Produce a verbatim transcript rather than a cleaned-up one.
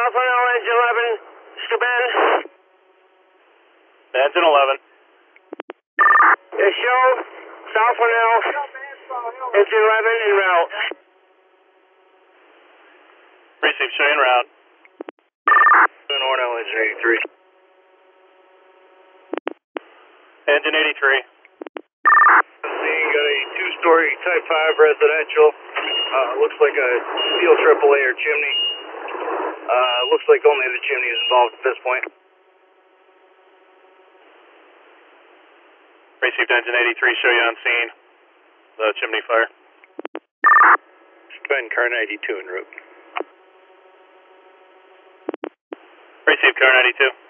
South one L, engine eleven, Scuban. Engine eleven. Yeah, show, South one L, engine eleven, en route. Receive, show you en route. one L, engine eighty-three. Engine eighty-three. Seeing got a two-story Type five residential. Uh, looks like a steel triple A or chimney. Uh, looks like only the chimney is involved at this point. Received engine eighty-three, show you on scene. The chimney fire. Spend car ninety-two en route. Received car ninety-two.